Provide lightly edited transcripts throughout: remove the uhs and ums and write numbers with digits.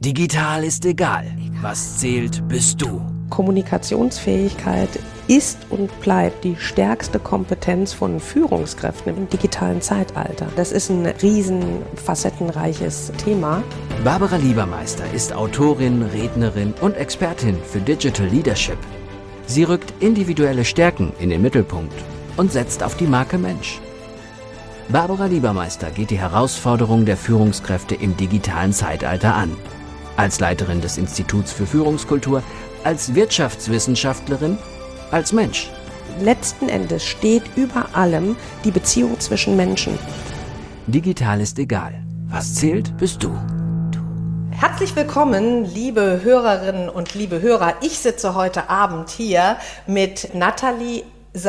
Digital ist egal. Was zählt, bist du. Kommunikationsfähigkeit ist und bleibt die stärkste Kompetenz von Führungskräften im digitalen Zeitalter. Das ist ein riesen facettenreiches Thema. Barbara Liebermeister ist Autorin, Rednerin und Expertin für Digital Leadership. Sie rückt individuelle Stärken in den Mittelpunkt und setzt auf die Marke Mensch. Barbara Liebermeister geht die Herausforderung der Führungskräfte im digitalen Zeitalter an. Als Leiterin des Instituts für Führungskultur, als Wirtschaftswissenschaftlerin, als Mensch. Letzten Endes steht über allem die Beziehung zwischen Menschen. Digital ist egal. Was zählt, bist du. Herzlich willkommen, liebe Hörerinnen und liebe Hörer. Ich sitze heute Abend hier mit Nathalie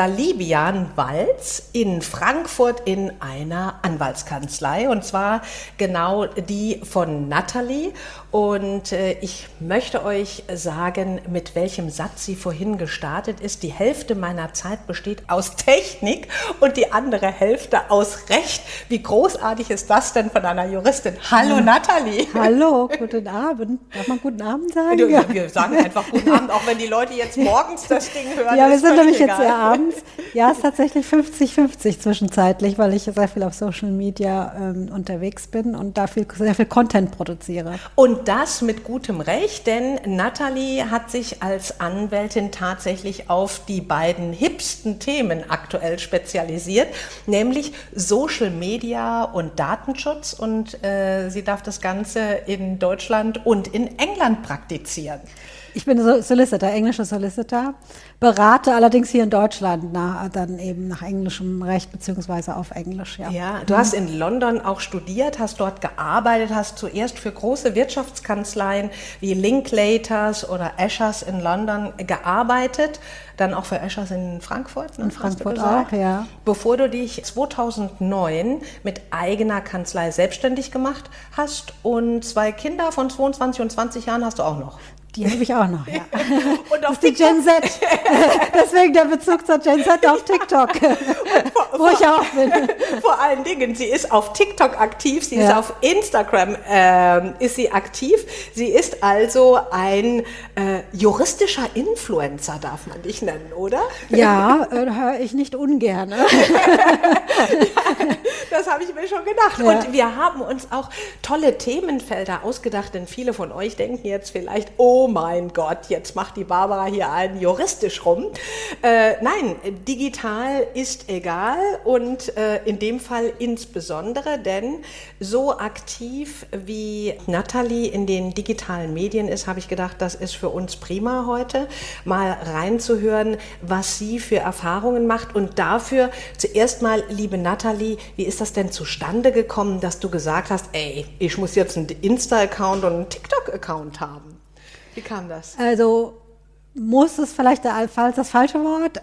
Salibian-Walz in Frankfurt in einer Anwaltskanzlei, und zwar genau die von Nathalie. Und ich möchte euch sagen, mit welchem Satz sie vorhin gestartet ist. Die Hälfte meiner Zeit besteht aus Technik und die andere Hälfte aus Recht. Wie großartig ist das denn von einer Juristin? Hallo Nathalie. Hallo, guten Abend. Darf man guten Abend sagen? Wir sagen einfach guten Abend, auch wenn die Leute jetzt morgens das Ding hören. Ja, wir sind nämlich jetzt sehr abends. Ja, es ist tatsächlich 50-50 zwischenzeitlich, weil ich sehr viel auf Social Media unterwegs bin und da sehr viel Content produziere. Und das mit gutem Recht, denn Nathalie hat sich als Anwältin tatsächlich auf die beiden hipsten Themen aktuell spezialisiert, nämlich Social Media und Datenschutz, und sie darf das Ganze in Deutschland und in England praktizieren. Ich bin Solicitor, englischer Solicitor, berate allerdings hier in Deutschland dann eben nach englischem Recht beziehungsweise auf Englisch. Ja, du hast in London auch studiert, hast dort gearbeitet, hast zuerst für große Wirtschaftskanzleien wie Linklaters oder Ashers in London gearbeitet, dann auch für Ashers in Frankfurt. In Frankfurt auch, ja. Bevor du dich 2009 mit eigener Kanzlei selbstständig gemacht hast, und 2 Kinder von 22 und 20 Jahren hast du auch noch. Die habe ich auch noch, ja. Und auf das ist die Gen Z. Deswegen der Bezug zur Gen Z auf TikTok, wo ich auch bin. Vor allen Dingen, sie ist auf TikTok aktiv, sie ist auf Instagram ist sie aktiv. Sie ist also ein juristischer Influencer, darf man dich nennen, oder? Ja, höre ich nicht ungern. Ja, das habe ich mir schon gedacht. Ja. Und wir haben uns auch tolle Themenfelder ausgedacht, denn viele von euch denken jetzt vielleicht, oh mein Gott, jetzt macht die Barbara hier einen juristisch rum. Nein, digital ist egal, und in dem Fall insbesondere, denn so aktiv wie Nathalie in den digitalen Medien ist, habe ich gedacht, das ist für uns prima heute, mal reinzuhören, was sie für Erfahrungen macht. Und dafür zuerst mal, liebe Nathalie, wie ist das denn zustande gekommen, dass du gesagt hast, ey, ich muss jetzt einen Insta-Account und einen TikTok-Account haben? Wie kam das? Also muss es vielleicht das falsche Wort.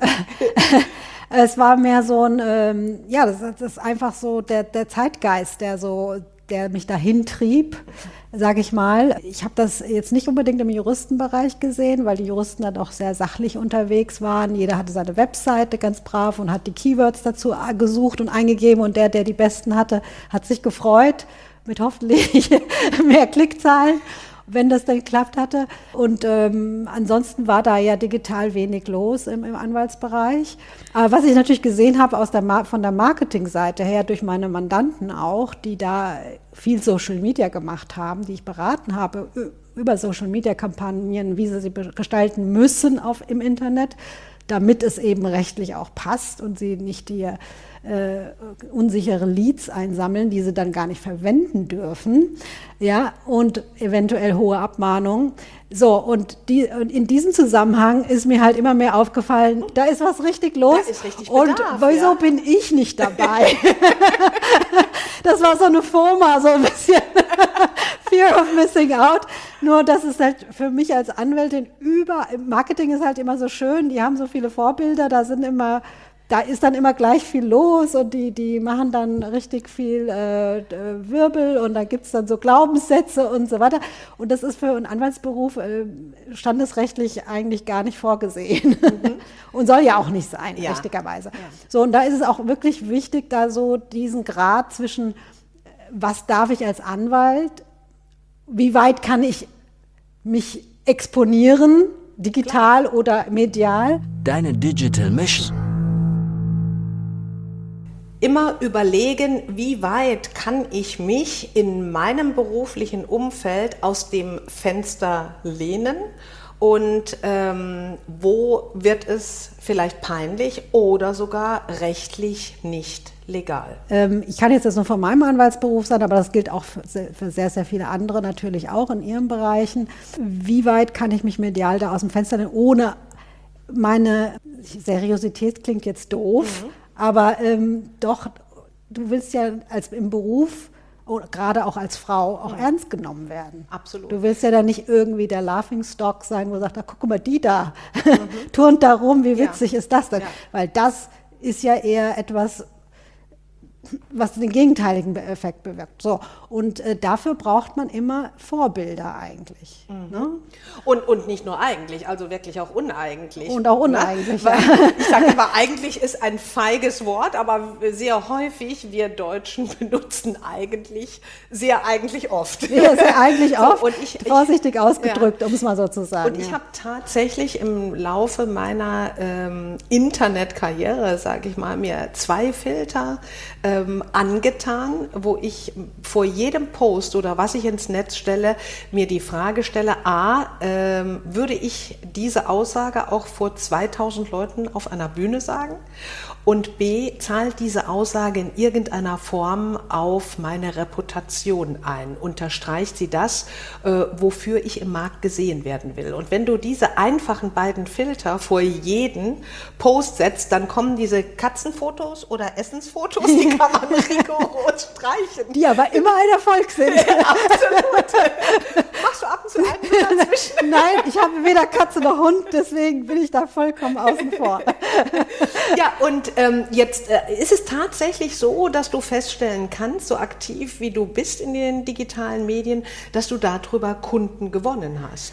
Es war mehr so ein, das ist einfach so der Zeitgeist, der mich dahin trieb, sage ich mal. Ich habe das jetzt nicht unbedingt im Juristenbereich gesehen, weil die Juristen dann auch sehr sachlich unterwegs waren. Jeder hatte seine Webseite ganz brav und hat die Keywords dazu gesucht und eingegeben, und der die besten hatte, hat sich gefreut mit hoffentlich mehr Klickzahlen, wenn das denn geklappt hatte. Und ansonsten war da ja digital wenig los im Anwaltsbereich. Aber was ich natürlich gesehen habe von der Marketingseite her, durch meine Mandanten auch, die da viel Social Media gemacht haben, die ich beraten habe über Social Media Kampagnen, wie sie gestalten müssen im Internet, damit es eben rechtlich auch passt und sie nicht die unsichere Leads einsammeln, die sie dann gar nicht verwenden dürfen, ja, und eventuell hohe Abmahnungen. So, und in diesem Zusammenhang ist mir halt immer mehr aufgefallen, da ist was richtig los. Da ist richtig Bedarf, und wieso bin ich nicht dabei? Das war so eine FOMA, so ein bisschen Fear of Missing Out. Nur, das ist halt für mich als Anwältin Marketing ist halt immer so schön, die haben so viele Vorbilder, da ist dann immer gleich viel los, und die machen dann richtig viel Wirbel, und da gibt es dann so Glaubenssätze und so weiter. Und das ist für einen Anwaltsberuf standesrechtlich eigentlich gar nicht vorgesehen. Und soll ja auch nicht sein, richtigerweise. Ja. So, und da ist es auch wirklich wichtig, da so diesen Grad zwischen, was darf ich als Anwalt wie weit kann ich mich exponieren, digital oder medial? Deine Digital Mission. Immer überlegen, wie weit kann ich mich in meinem beruflichen Umfeld aus dem Fenster lehnen und wo wird es vielleicht peinlich oder sogar rechtlich nicht legal. Ich kann jetzt nur von meinem Anwaltsberuf sagen, aber das gilt auch für sehr, sehr viele andere natürlich auch in ihren Bereichen. Wie weit kann ich mich medial da aus dem Fenster lehnen, ohne meine Seriosität klingt jetzt doof, aber doch, du willst ja im Beruf, gerade auch als Frau, auch ernst genommen werden. Absolut. Du willst ja dann nicht irgendwie der Laughingstock sein, wo du sagst, guck mal, die da, turnt da rum, wie witzig ist das denn? Ja. Weil das ist ja eher etwas, was den gegenteiligen Effekt bewirkt. So, und dafür braucht man immer Vorbilder eigentlich. Ne? Und nicht nur eigentlich, also wirklich auch uneigentlich. Und auch uneigentlich. Ne? Ich sage immer, eigentlich ist ein feiges Wort, aber sehr häufig, wir Deutschen benutzen eigentlich oft. Ja, sehr eigentlich oft, und vorsichtig ausgedrückt, um es mal so zu sagen. Und ich habe tatsächlich im Laufe meiner Internetkarriere, sage ich mal, mir 2 Filter angetan, wo ich vor jedem Post oder was ich ins Netz stelle, mir die Frage stelle, würde ich diese Aussage auch vor 2000 Leuten auf einer Bühne sagen? Und B, zahlt diese Aussage in irgendeiner Form auf meine Reputation ein? Unterstreicht sie das, wofür ich im Markt gesehen werden will? Und wenn du diese einfachen beiden Filter vor jeden Post setzt, dann kommen diese Katzenfotos oder Essensfotos, die kann man rigoros streichen. Die aber immer ein Erfolg sind. Absolut. Machst du ab und zu einen dazwischen? Nein, ich habe weder Katze noch Hund, deswegen bin ich da vollkommen außen vor. Ja, und jetzt ist es tatsächlich so, dass du feststellen kannst, so aktiv wie du bist in den digitalen Medien, dass du darüber Kunden gewonnen hast.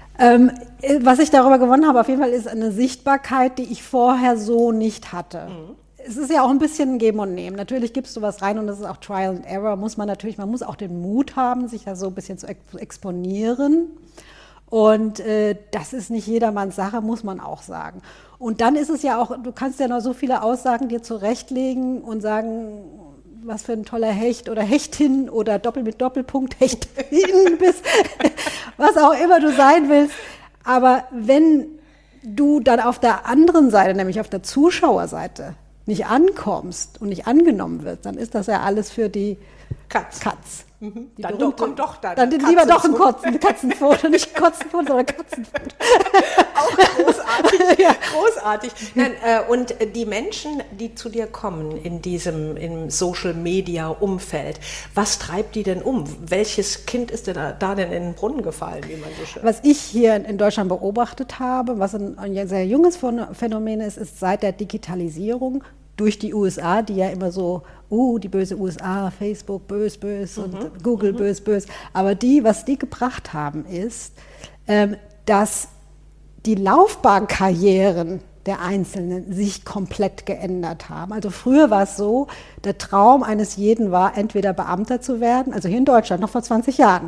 Was ich darüber gewonnen habe, auf jeden Fall ist eine Sichtbarkeit, die ich vorher so nicht hatte. Es ist ja auch ein bisschen ein Geben und Nehmen. Natürlich gibst du was rein und das ist auch Trial and Error. Man muss auch den Mut haben, sich da so ein bisschen zu exponieren. Und das ist nicht jedermanns Sache, muss man auch sagen. Und dann ist es ja auch, du kannst ja noch so viele Aussagen dir zurechtlegen und sagen, was für ein toller Hecht oder Hechtin oder Doppel mit Doppelpunkt Hechtin bist, was auch immer du sein willst. Aber wenn du dann auf der anderen Seite, nämlich auf der Zuschauerseite, nicht ankommst und nicht angenommen wird, dann ist das ja alles für die Katz. Dann kommt doch da. Dann lieber doch ein Katzenfoto, nicht Kotzenfoto, sondern Katzenfoto. Auch großartig. Ja. Großartig. Nein, und die Menschen, die zu dir kommen im Social-Media-Umfeld, was treibt die denn um? Welches Kind ist denn da denn in den Brunnen gefallen, wie man so schön Was ich hier in Deutschland beobachtet habe, was ein sehr junges Phänomen ist seit der Digitalisierung durch die USA, die ja immer so, die böse USA, Facebook, bös, und Google, bös. Aber was die gebracht haben, ist, dass die Laufbahnkarrieren der Einzelnen sich komplett geändert haben. Also früher war es so, der Traum eines jeden war, entweder Beamter zu werden, also hier in Deutschland, noch vor 20 Jahren.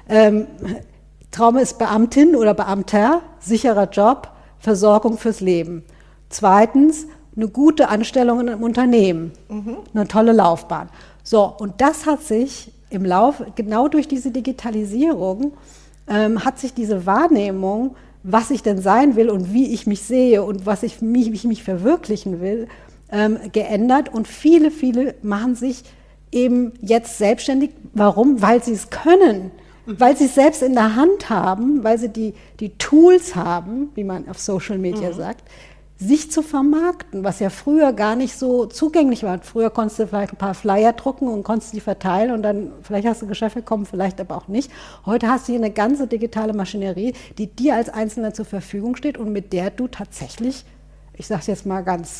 Traum ist Beamtin oder Beamter, sicherer Job, Versorgung fürs Leben. Zweitens, eine gute Anstellung in einem Unternehmen, eine tolle Laufbahn. So, und das hat sich genau durch diese Digitalisierung, hat sich diese Wahrnehmung, was ich denn sein will und wie ich mich sehe und wie ich mich verwirklichen will, geändert. Und viele machen sich eben jetzt selbstständig. Warum? Weil sie es können, weil sie es selbst in der Hand haben, weil sie die Tools haben, wie man auf Social Media sagt, sich zu vermarkten, was ja früher gar nicht so zugänglich war. Früher konntest du vielleicht ein paar Flyer drucken und konntest die verteilen und dann vielleicht hast du Geschäft bekommen, vielleicht aber auch nicht. Heute hast du hier eine ganze digitale Maschinerie, die dir als Einzelner zur Verfügung steht und mit der du tatsächlich, ich sage es jetzt mal ganz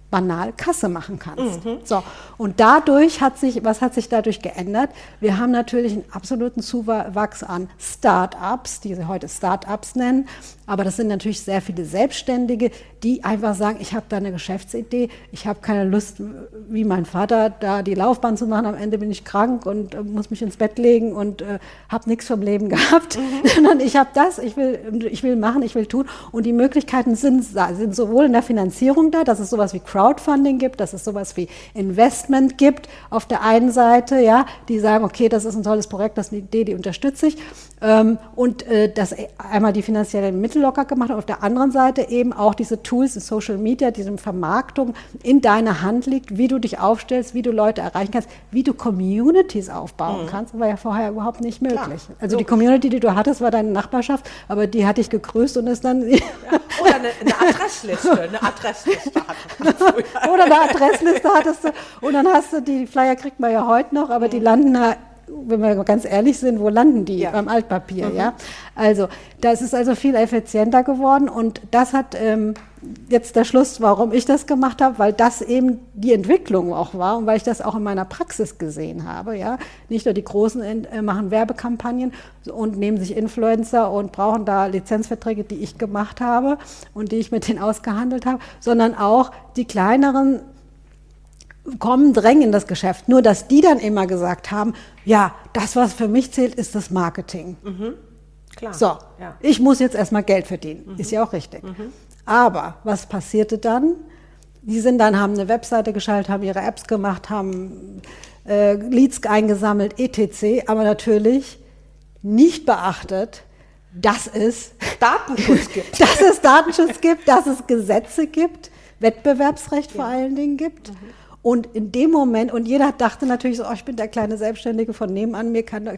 banal Kasse machen kannst. So, und dadurch was hat sich dadurch geändert? Wir haben natürlich einen absoluten Zuwachs an Start-ups, die sie heute Start-ups nennen, aber das sind natürlich sehr viele Selbstständige, die einfach sagen, ich habe da eine Geschäftsidee, ich habe keine Lust, wie mein Vater, da die Laufbahn zu machen, am Ende bin ich krank und muss mich ins Bett legen und habe nichts vom Leben gehabt, sondern ich habe das, ich will machen, ich will tun, und die Möglichkeiten sind sowohl in der Finanzierung da, dass es sowas wie Crowdfunding gibt, dass es sowas wie Investment gibt auf der einen Seite, ja, die sagen, okay, das ist ein tolles Projekt, das ist eine Idee, die unterstütze ich, und das einmal die finanziellen Mittel locker gemacht, und auf der anderen Seite eben auch diese Tools in Social Media, diese Vermarktung in deiner Hand liegt, wie du dich aufstellst, wie du Leute erreichen kannst, wie du Communities aufbauen kannst. Das war ja vorher überhaupt nicht möglich. Klar. Also die Community, die du hattest, war deine Nachbarschaft, aber die hat dich gegrüßt und ist dann... Ja. Oder eine Adressliste. Hattest du. Oder eine Adressliste hattest du. Und dann hast du, die Flyer kriegt man ja heute noch, aber die landen wenn wir ganz ehrlich sind, wo landen die? Ja. Beim Altpapier, ja. Also, das ist also viel effizienter geworden, und das hat jetzt der Schluss, warum ich das gemacht habe, weil das eben die Entwicklung auch war und weil ich das auch in meiner Praxis gesehen habe, ja. Nicht nur die Großen machen Werbekampagnen und nehmen sich Influencer und brauchen da Lizenzverträge, die ich gemacht habe und die ich mit denen ausgehandelt habe, sondern auch die kleineren drängen in das Geschäft. Nur, dass die dann immer gesagt haben, ja, das, was für mich zählt, ist das Marketing. Klar. So, ja. Ich muss jetzt erstmal Geld verdienen. Ist ja auch richtig. Aber was passierte dann? Die haben eine Webseite geschaltet, haben ihre Apps gemacht, haben Leads eingesammelt, etc., aber natürlich nicht beachtet, dass es Datenschutz gibt. Dass es Datenschutz gibt, dass es Gesetze gibt, Wettbewerbsrecht vor allen Dingen gibt. Und in dem Moment, und jeder dachte natürlich so, ich bin der kleine Selbstständige von nebenan,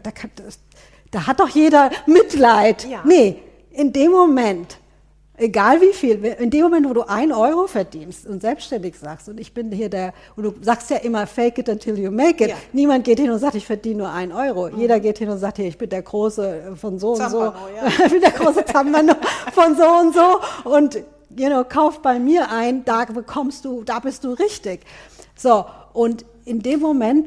da hat doch jeder Mitleid. Ja. Nee, in dem Moment, egal wie viel, in dem Moment, wo du 1 Euro verdienst und selbstständig sagst, und ich bin hier und du sagst ja immer, fake it until you make it. Ja. Niemand geht hin und sagt, ich verdiene nur 1 Euro. Jeder geht hin und sagt, hier, ich bin der Große von so und so. Ich bin der große Zampano von so und so. Und kauf bei mir ein, da bist du richtig. So, und in dem Moment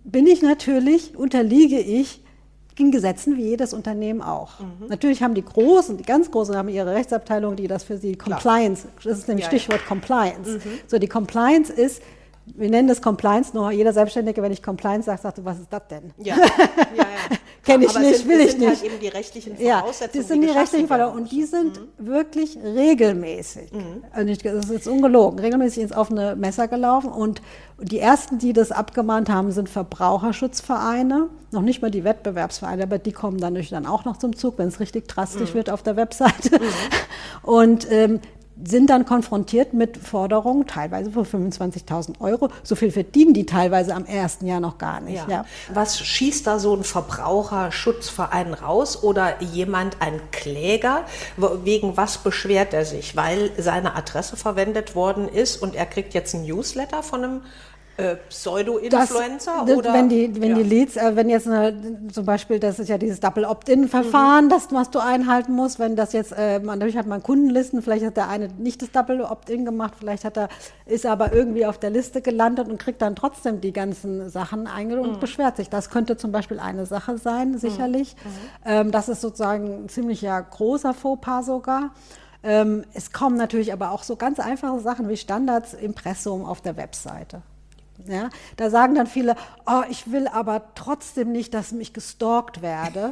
unterliege ich den Gesetzen wie jedes Unternehmen auch. Natürlich haben die ganz Großen haben ihre Rechtsabteilung, die das für sie Compliance, das ist nämlich Stichwort Compliance. So, die Compliance ist, wir nennen das Compliance, nur jeder Selbstständige, wenn ich Compliance sage, sagt, was ist das denn? Ja. Kenne ich nicht, will ich nicht. Das sind halt eben die rechtlichen Voraussetzungen. Ja, das sind die rechtlichen Voraussetzungen, und die sind wirklich regelmäßig. Also das ist jetzt ungelogen, regelmäßig ins offene Messer gelaufen, und die ersten, die das abgemahnt haben, sind Verbraucherschutzvereine, noch nicht mal die Wettbewerbsvereine, aber die kommen dann auch noch zum Zug, wenn es richtig drastisch wird auf der Webseite. Und sind dann konfrontiert mit Forderungen, teilweise für 25.000 Euro. So viel verdienen die teilweise am ersten Jahr noch gar nicht. Ja. Was schießt da so ein Verbraucherschutzverein raus oder ein Kläger? Wegen was beschwert er sich? Weil seine Adresse verwendet worden ist und er kriegt jetzt ein Newsletter von einem Pseudo-Influencer? Wenn die Leads, wenn jetzt zum Beispiel, das ist ja dieses Double-Opt-in-Verfahren, was du einhalten musst, wenn das jetzt, natürlich hat man Kundenlisten, vielleicht hat der eine nicht das Double-Opt-in gemacht, vielleicht ist er aber irgendwie auf der Liste gelandet und kriegt dann trotzdem die ganzen Sachen eingeholt und beschwert sich. Das könnte zum Beispiel eine Sache sein, sicherlich. Das ist sozusagen ein ziemlicher großer Fauxpas sogar. Es kommen natürlich aber auch so ganz einfache Sachen wie Standards Impressum auf der Webseite. Ja, da sagen dann viele, ich will aber trotzdem nicht, dass ich gestalkt werde.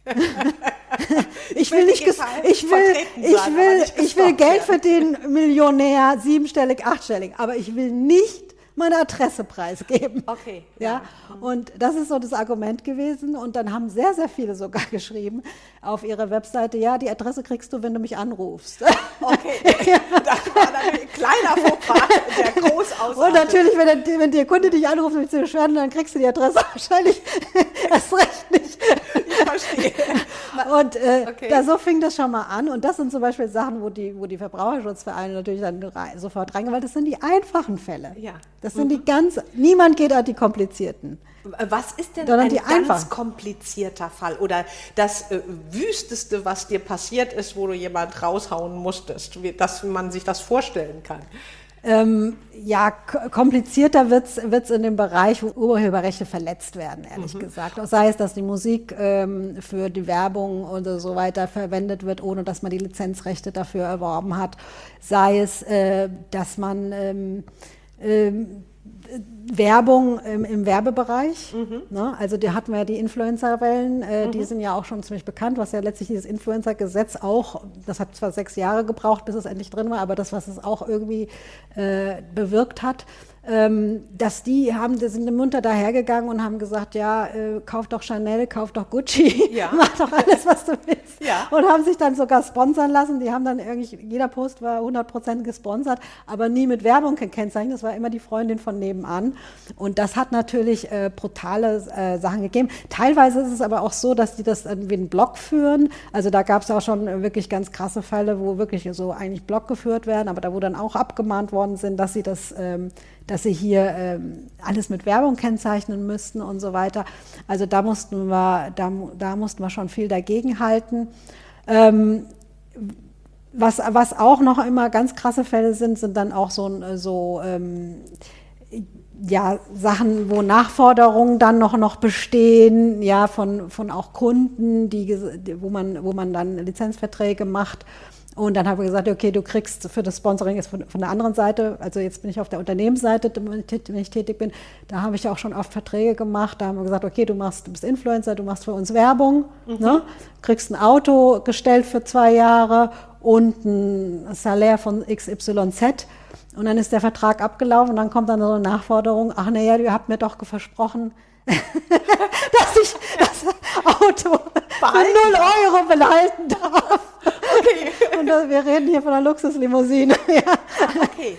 Ich will Geld verdienen, Millionär, 7-stellig, 8-stellig, aber ich will nicht meine Adresse preisgeben. Okay. Ja. Und das ist so das Argument gewesen. Und dann haben sehr, sehr viele sogar geschrieben auf ihrer Webseite, ja, die Adresse kriegst du, wenn du mich anrufst. Okay. Das war dann ein kleiner Fauxpas, der groß ausartet. Und natürlich, wenn der Kunde dich anruft, um dich zu beschweren, dann kriegst du die Adresse wahrscheinlich erst recht nicht. Ich verstehe. Und so fing das schon mal an. Und das sind zum Beispiel Sachen, wo die Verbraucherschutzvereine natürlich dann sofort reingehen, weil das sind die einfachen Fälle. Ja. Das sind niemand geht an die komplizierten. Was ist denn Sondern ein ganz komplizierter Fall oder das Wüsteste, was dir passiert ist, wo du jemand raushauen musstest, dass man sich das vorstellen kann? Komplizierter wird's in dem Bereich, wo Urheberrechte verletzt werden, ehrlich gesagt. Sei es, dass die Musik für die Werbung und so weiter verwendet wird, ohne dass man die Lizenzrechte dafür erworben hat. Sei es, dass man Werbung im Werbebereich, ne? Also da hatten wir ja die Influencer-Wellen, die sind ja auch schon ziemlich bekannt, was ja letztlich dieses Influencer-Gesetz auch, das hat zwar 6 Jahre gebraucht, bis es endlich drin war, aber das, was es auch irgendwie bewirkt hat, dass die sind munter dahergegangen und haben gesagt, ja, kauf doch Chanel, kauf doch Gucci, mach doch alles, was du willst. Ja. Und haben sich dann sogar sponsern lassen. Die haben dann irgendwie, jeder Post war 100% gesponsert, aber nie mit Werbung gekennzeichnet. Das war immer die Freundin von nebenan. Und das hat natürlich brutale Sachen gegeben. Teilweise ist es aber auch so, dass die das wie einen Blog führen. Also da gab es auch schon wirklich ganz krasse Fälle, wo wirklich so eigentlich Blog geführt werden, aber da wo dann auch abgemahnt worden sind, dass sie hier alles mit Werbung kennzeichnen müssten und so weiter. Also da mussten wir schon viel dagegen halten. Was auch noch immer ganz krasse Fälle sind dann auch Sachen, wo Nachforderungen dann noch bestehen, ja, von auch Kunden, wo man dann Lizenzverträge macht. Und dann habe ich gesagt, okay, du kriegst für das Sponsoring jetzt von der anderen Seite, also jetzt bin ich auf der Unternehmensseite, wenn ich tätig bin, da habe ich auch schon oft Verträge gemacht, da haben wir gesagt, okay, du bist Influencer, du machst für uns Werbung, ne? Kriegst ein Auto gestellt für 2 Jahre und ein Salär von XYZ und dann ist der Vertrag abgelaufen und dann kommt dann so eine Nachforderung, ach naja, ihr habt mir doch versprochen, dass ich das Auto für 0 € behalten darf. Okay. Und wir reden hier von einer Luxuslimousine. Okay,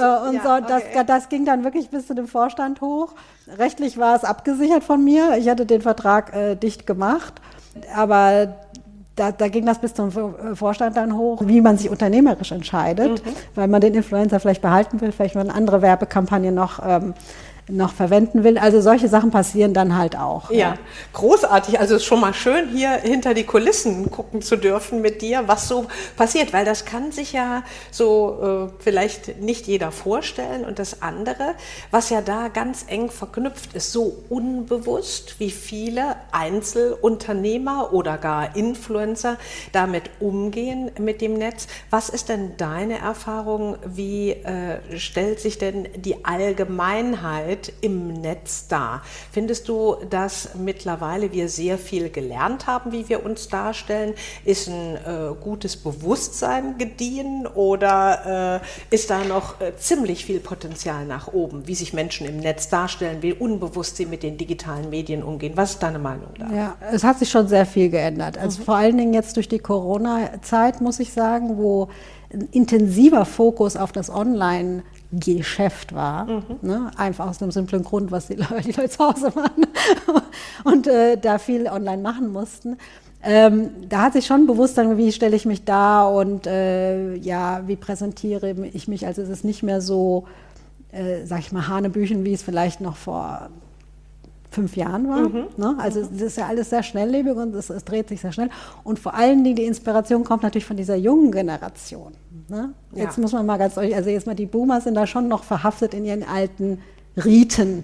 das ging dann wirklich bis zu dem Vorstand hoch. Rechtlich war es abgesichert von mir. Ich hatte den Vertrag dicht gemacht, aber da ging das bis zum Vorstand dann hoch, wie man sich unternehmerisch entscheidet, weil man den Influencer vielleicht behalten will, vielleicht eine andere Werbekampagne noch verwenden will. Also solche Sachen passieren dann halt auch. Ja, großartig. Also es ist schon mal schön, hier hinter die Kulissen gucken zu dürfen mit dir, was so passiert, weil das kann sich ja so vielleicht nicht jeder vorstellen. Und das andere, was ja da ganz eng verknüpft ist, so unbewusst, wie viele Einzelunternehmer oder gar Influencer damit umgehen mit dem Netz. Was ist denn deine Erfahrung? Wie stellt sich denn die Allgemeinheit im Netz dar? Findest du, dass mittlerweile wir sehr viel gelernt haben, wie wir uns darstellen? Ist ein gutes Bewusstsein gediehen oder ist da noch ziemlich viel Potenzial nach oben, wie sich Menschen im Netz darstellen, wie unbewusst sie mit den digitalen Medien umgehen? Was ist deine Meinung da? Ja, es hat sich schon sehr viel geändert. Also vor allen Dingen jetzt durch die Corona-Zeit, muss ich sagen, wo ein intensiver Fokus auf das Online-Geschäft war, ne? Einfach aus dem simplen Grund, was die Leute zu Hause waren und da viel online machen mussten. Da hat sich schon bewusst dann, wie stelle ich mich dar und wie präsentiere ich mich. Also es ist nicht mehr so, sag ich mal, Hanebüchen, wie es vielleicht noch vor 5 Jahren war. Ne? Also es ist ja alles sehr schnelllebig und es dreht sich sehr schnell. Und vor allen Dingen die Inspiration kommt natürlich von dieser jungen Generation. Ne? Ja. Jetzt muss man mal ganz deutlich, also jetzt mal die Boomer sind da schon noch verhaftet in ihren alten Riten.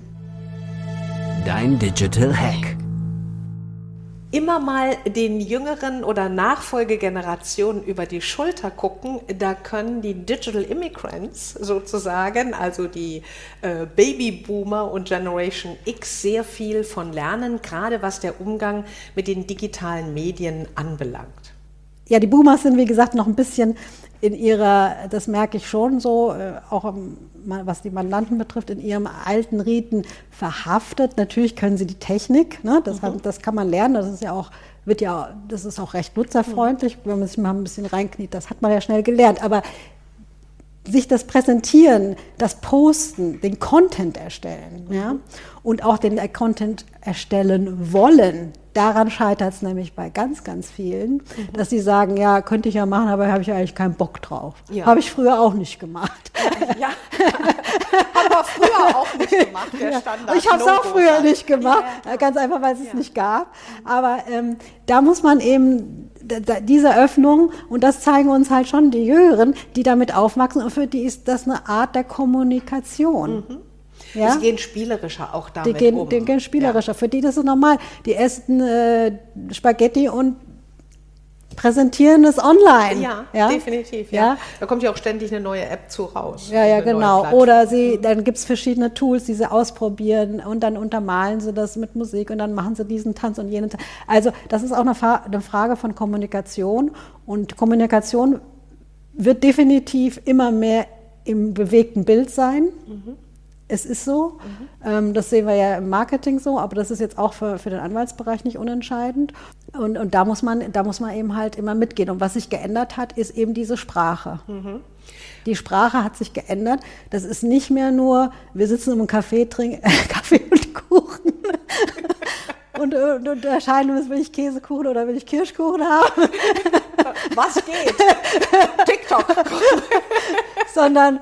Dein Digital Hack. Immer mal den jüngeren oder Nachfolgegenerationen über die Schulter gucken, da können die Digital Immigrants sozusagen, also die Babyboomer und Generation X sehr viel von lernen, gerade was der Umgang mit den digitalen Medien anbelangt. Ja, die Boomers sind, wie gesagt, noch ein bisschen in ihrer, das merke ich schon so, auch was die Mandanten betrifft, in ihrem alten Riten verhaftet. Natürlich können sie die Technik, ne? Das kann man lernen, das ist ja auch, das ist auch recht nutzerfreundlich, wenn man sich mal ein bisschen reinkniet, das hat man ja schnell gelernt, aber sich das Präsentieren, das Posten, den Content erstellen, ja, und auch den Content erstellen wollen, daran scheitert es nämlich bei ganz, ganz vielen, dass sie sagen, ja, könnte ich ja machen, aber habe ich ja eigentlich keinen Bock drauf. Ja. Habe ich früher auch nicht gemacht. Ja, haben wir früher auch nicht gemacht, der Standard. Ich habe es auch früher nicht gemacht, ganz einfach, weil es es nicht gab. Aber da muss man eben, diese Öffnung, und das zeigen uns halt schon die Jüngeren, die damit aufwachsen, und für die ist das eine Art der Kommunikation. Ja? Die gehen spielerischer auch damit Die gehen spielerischer. Ja. Für die das ist normal. Die essen Spaghetti und präsentieren es online. Ja, definitiv. Ja. Da kommt ja auch ständig eine neue App zu raus. Ja, genau. Oder dann gibt es verschiedene Tools, die sie ausprobieren und dann untermalen sie das mit Musik und dann machen sie diesen Tanz und jenen Tanz. Also das ist auch eine Frage von Kommunikation, und Kommunikation wird definitiv immer mehr im bewegten Bild sein. Es ist so, das sehen wir ja im Marketing so, aber das ist jetzt auch für den Anwaltsbereich nicht unentscheidend. Und da muss man eben halt immer mitgehen. Und was sich geändert hat, ist eben diese Sprache. Die Sprache hat sich geändert. Das ist nicht mehr nur, wir sitzen im Café, trinken Kaffee und Kuchen und entscheiden, will ich Käsekuchen oder will ich Kirschkuchen haben. Was geht? TikTok. Sondern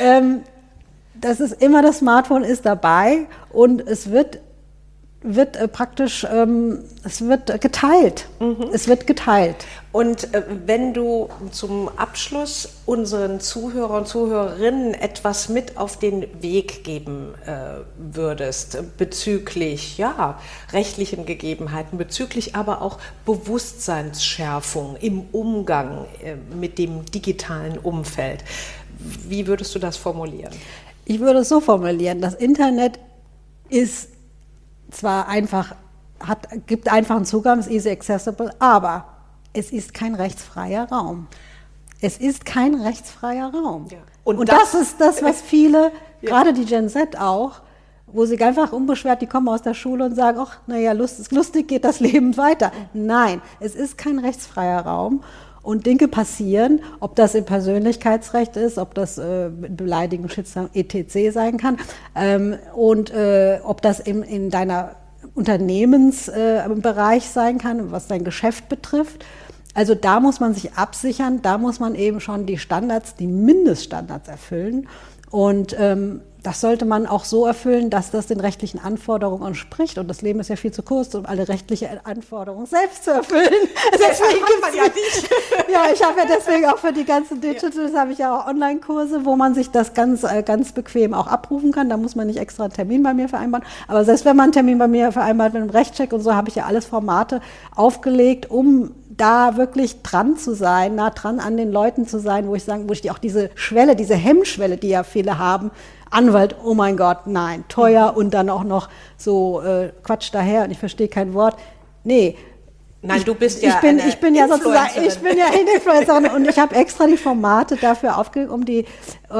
das ist immer, das Smartphone ist dabei, und es wird praktisch, es wird geteilt. Es wird geteilt. Und wenn du zum Abschluss unseren Zuhörern und Zuhörerinnen etwas mit auf den Weg geben würdest bezüglich rechtlichen Gegebenheiten, bezüglich aber auch Bewusstseinsschärfung im Umgang mit dem digitalen Umfeld, wie würdest du das formulieren? Ich würde es so formulieren: Das Internet ist zwar einfach, gibt einfachen Zugang, ist easy accessible, aber es ist kein rechtsfreier Raum. Es ist kein rechtsfreier Raum. Ja. Und das ist das, was viele, gerade die Gen Z auch, wo sie einfach unbeschwert, die kommen aus der Schule und sagen, ach, naja, lustig geht das Leben weiter. Nein, es ist kein rechtsfreier Raum. Und Dinge passieren, ob das im Persönlichkeitsrecht ist, ob das Beleidigung, Shitstorm, etc. sein kann, und ob das in deiner Unternehmensbereich sein kann, was dein Geschäft betrifft. Also da muss man sich absichern, da muss man eben schon die Mindeststandards erfüllen. Und das sollte man auch so erfüllen, dass das den rechtlichen Anforderungen entspricht. Und das Leben ist ja viel zu kurz, um alle rechtlichen Anforderungen selbst zu erfüllen. Deswegen kann man ja nicht. Ja, ich habe ja deswegen auch für die ganzen Digitals, habe ich ja auch Online-Kurse, wo man sich das ganz bequem auch abrufen kann. Da muss man nicht extra einen Termin bei mir vereinbaren. Aber selbst wenn man einen Termin bei mir vereinbart mit einem Rechtscheck und so, habe ich ja alles Formate aufgelegt, um da wirklich dran zu sein, nah dran an den Leuten zu sein, wo ich auch diese Schwelle, diese Hemmschwelle, die ja viele haben, Anwalt, oh mein Gott, nein, teuer und dann auch noch so Quatsch daher und ich verstehe kein Wort. Nee. Nein, du bist ja ich bin ja Influencerin und ich habe extra die Formate dafür aufgelegt, um die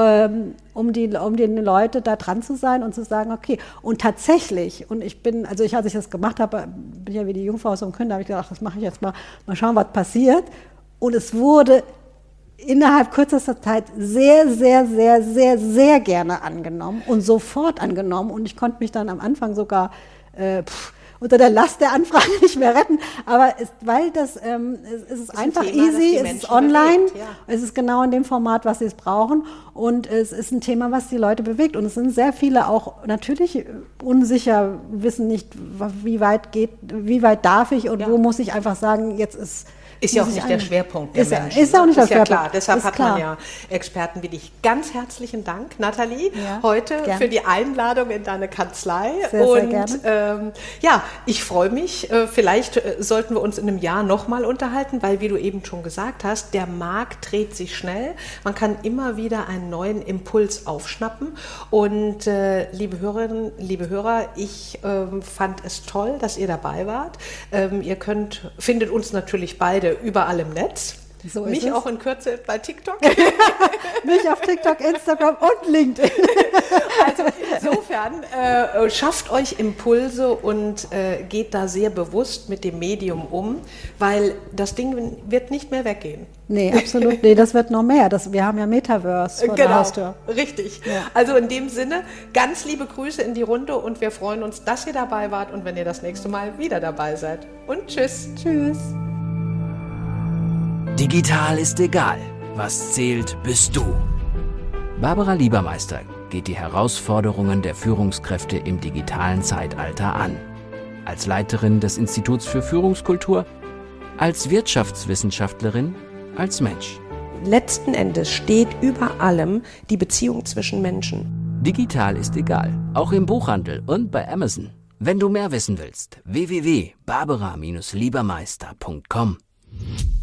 Leute da dran zu sein und zu sagen, okay, und tatsächlich, und als ich das gemacht habe, bin ja wie die Jungfrau aus dem Können, da habe ich gedacht, das mache ich jetzt mal schauen, was passiert. Und es wurde innerhalb kürzester Zeit sehr, sehr, sehr, sehr, sehr gerne angenommen und sofort angenommen. Und ich konnte mich dann am Anfang sogar unter der Last der Anfrage nicht mehr retten. Aber es ist einfach Thema, easy, es ist online, bewegt, ja. Es ist genau in dem Format, was sie es brauchen. Und es ist ein Thema, was die Leute bewegt. Und es sind sehr viele auch natürlich unsicher, wissen nicht, wie weit darf ich und wo muss ich einfach sagen, jetzt ist ja auch nicht der Schwerpunkt der Menschen. Ist auch nicht der Schwerpunkt. Ja klar, deshalb hat man ja Experten wie dich. Ganz herzlichen Dank, Nathalie, heute für die Einladung in deine Kanzlei. Sehr gerne. Ich freue mich. Vielleicht sollten wir uns in einem Jahr nochmal unterhalten, weil, wie du eben schon gesagt hast, der Markt dreht sich schnell. Man kann immer wieder einen neuen Impuls aufschnappen. Und liebe Hörerinnen, liebe Hörer, ich fand es toll, dass ihr dabei wart. Ihr findet uns natürlich beide überall im Netz. So ist mich es. auch in Kürze bei TikTok. Mich auf TikTok, Instagram und LinkedIn. Also insofern schafft euch Impulse und geht da sehr bewusst mit dem Medium um, weil das Ding wird nicht mehr weggehen. Nee, absolut. Nee, das wird noch mehr. Wir haben ja Metaverse vor der Haustür. Richtig. Ja. Also in dem Sinne, ganz liebe Grüße in die Runde und wir freuen uns, dass ihr dabei wart und wenn ihr das nächste Mal wieder dabei seid. Und tschüss. Tschüss. Digital ist egal. Was zählt, bist du. Barbara Liebermeister geht die Herausforderungen der Führungskräfte im digitalen Zeitalter an. Als Leiterin des Instituts für Führungskultur Als Wirtschaftswissenschaftlerin, als Mensch. Letzten Endes steht über allem die Beziehung zwischen Menschen. Digital ist egal, auch im Buchhandel und bei Amazon. Wenn du mehr wissen willst, www.barbara-liebermeister.com.